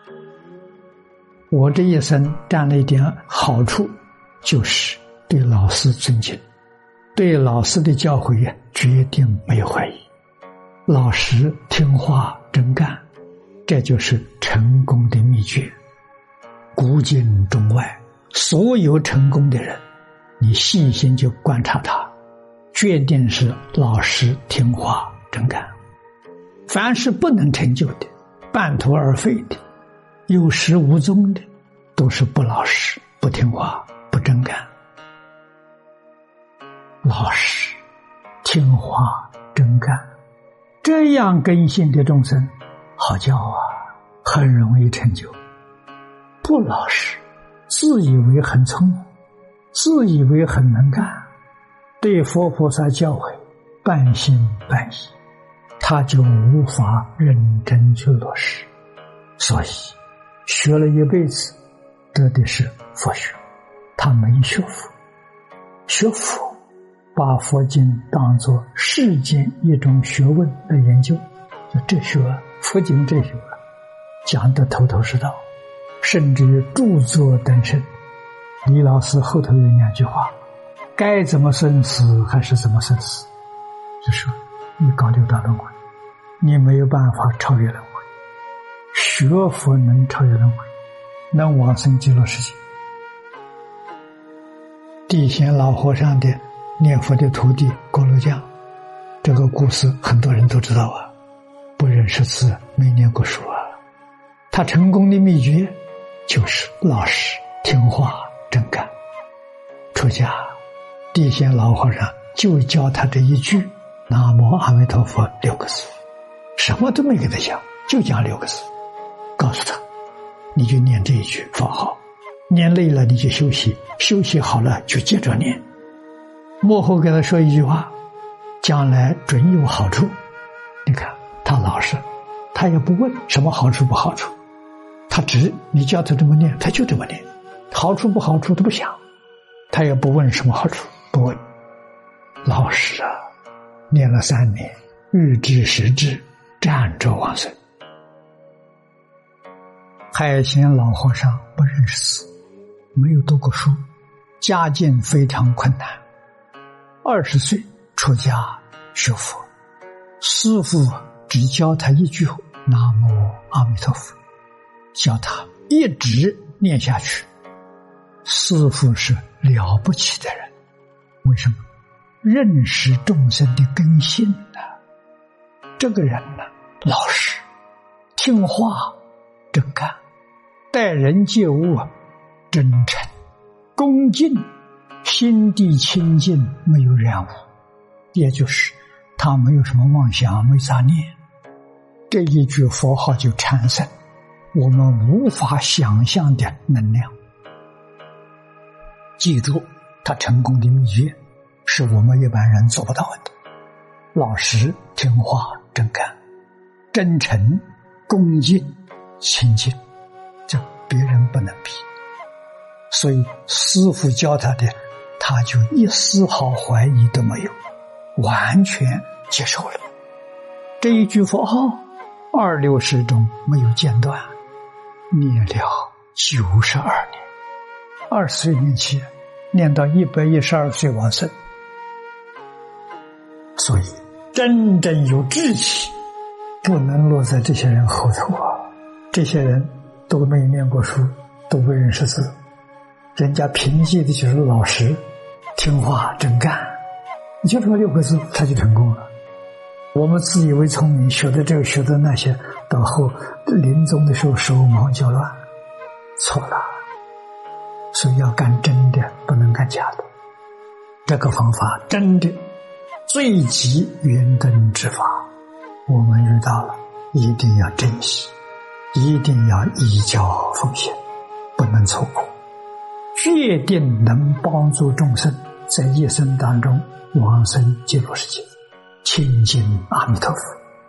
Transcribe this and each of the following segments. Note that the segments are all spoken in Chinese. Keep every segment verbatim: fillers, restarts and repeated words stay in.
我这一生占了一点好处，就是对老师尊敬，对老师的教诲决定没有怀疑，老实听话真干，这就是成功的秘诀。古今中外所有成功的人，你细心就观察他，决定是老实听话真干。凡是不能成就的，半途而废的，有始无终的，都是不老实、不听话、不真干。老实、听话、真干，这样根性的众生，好教啊，很容易成就。不老实，自以为很聪明，自以为很能干，对佛菩萨教诲半信半疑，他就无法认真去落实。所以学了一辈子得的是佛学，他没学佛。学佛把佛经当作世间一种学问来研究，就哲学、佛经哲学讲得头头是道，甚至于著作登身。李老师后头有两句话，该怎么生死还是怎么生死，就说你搞六道轮回，你没有办法超越轮回，学佛能超越轮回，能往生极乐世界。地贤老和尚的念佛的徒弟锅炉匠，这个故事很多人都知道啊，不认识字，没念过书啊。他成功的秘诀就是老实、听话、真干。出家，地贤老和尚就教他这一句南无阿弥陀佛六个字，什么都没给他讲，就讲六个字，告诉他你就念这一句佛号，念累了你就休息，休息好了就接着念。幕后给他说一句话，将来准有好处。你看他老实，他也不问什么好处不好处，他只你叫他这么念他就这么念，好处不好处他不想，他也不问什么好处，不问。老实啊，念了三年，日至时至，站着往生。海贤老和尚不认识字，没有读过书，家境非常困难，二十岁出家学佛，师父只教他一句南无阿弥陀佛，叫他一直念下去。师父是了不起的人，为什么？认识众生的根性呢、啊？这个人呢、啊，老实、听话、真干，待人接物真诚、恭敬，心地清净，没有染污，也就是他没有什么妄想，没杂念。这一句佛号就产生我们无法想象的能量。记住，他成功的秘诀是我们一般人做不到的：老实、听话、真干、真诚、恭敬、清净，这别人不能比。所以师父教他的，他就一丝毫怀疑都没有，完全接受了。这一句佛号二六时中没有间断，念了九十二年，二十岁年期念到一百一十二岁往生。所以真正有志气不能落在这些人后头啊！这些人都没念过书，都不认识字，人家凭借的就是老实、听话、真干，就这么六个字他就成功了。我们自以为聪明，学的这个学的那些，到后临终的时候手忙脚乱，错了。所以要干真的，不能干假的。这个方法真的最极圆灯之法，我们遇到了一定要珍惜，一定要依教奉行，不能错过，决定能帮助众生在一生当中往生极乐世界，亲近阿弥陀佛。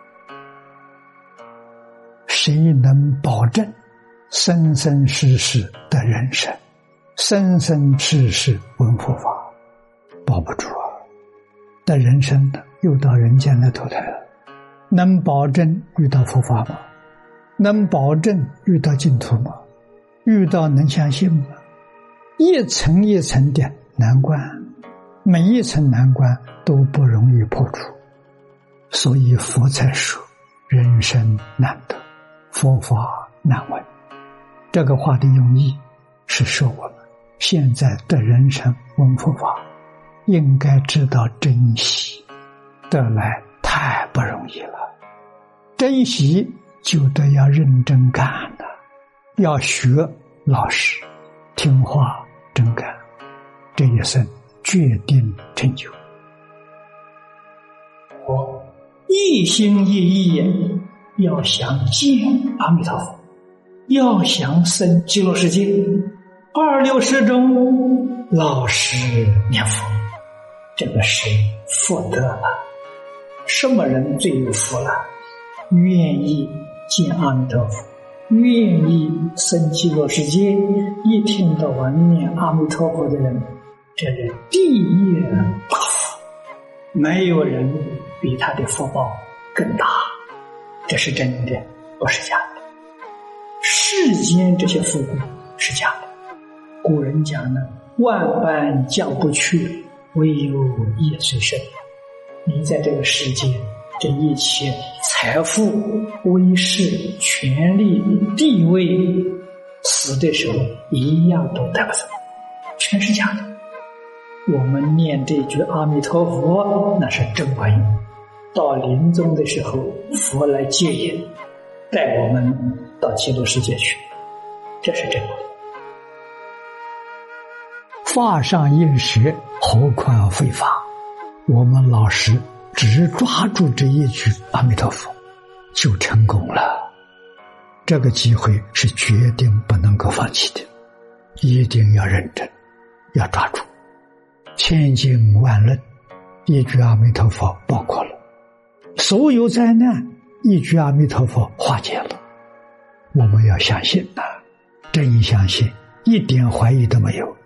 谁能保证生生世世的人生，生生世世闻佛法？保不住啊！的人生的又到人间来投胎了，能保证遇到佛法吗？ 能保证遇到净土吗？遇到能相信吗？一层一层的难关，每一层难关都不容易破除，所以佛才说人生难得，佛法难闻。这个话的用意是说我们现在的人生闻佛法，应该知道珍惜，得来太不容易了。珍惜就得要认真干了，要学老实，听话真干，这一生决定成就。我一心一意要想见阿弥陀佛，要想生极乐世界，二六时中老实念佛，这个是福德了。什么人最有福了？愿意见阿弥陀佛，愿意生极乐世界，一天到晚念阿弥陀佛的人，这是第一大福，没有人比他的福报更大，这是真的，不是假的。世间这些富贵是假的，古人讲呢，万般将不去，唯有业随身。你在这个世界，这一切财富、威势、权力、地位，死的时候一样都带不走，全是假的。我们念这句阿弥陀佛，那是真观音。到临终的时候，佛来接引，带我们到极乐世界去，这是真的。法上应时，何况非法？我们老实只抓住这一句阿弥陀佛，就成功了。这个机会是决定不能够放弃的，一定要认真，要抓住。千经万论，一句阿弥陀佛包括了所有灾难，一句阿弥陀佛化解了。我们要相信啊，真相信，一点怀疑都没有。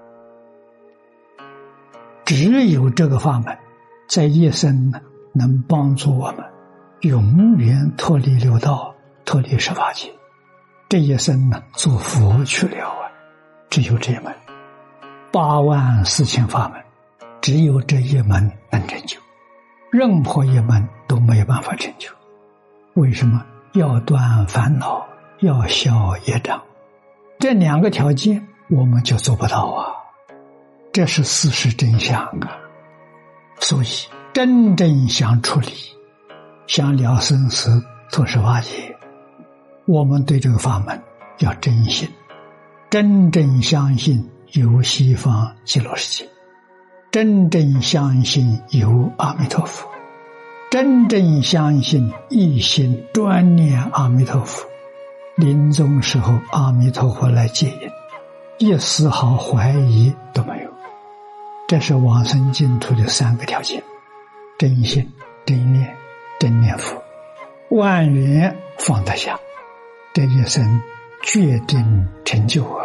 只有这个法门，在一生能帮助我们永远脱离六道，脱离十法界。这一生呢，做佛去了啊！只有这一门，八万四千法门，只有这一门能成就，任何一门都没有办法成就。为什么？要断烦恼，要消业障，这两个条件我们就做不到啊！这是事实真相啊！所以真正想处理，想了生死脱十法界，我们对这个法门要真信，真正相信有西方极乐世界，真正相信有阿弥陀佛，真正相信一心专念阿弥陀佛，临终时候阿弥陀佛来接引，一丝毫怀疑都没有。这是往生净土的三个条件：真信、真念、真念佛，万缘放得下，这一生决定成就啊！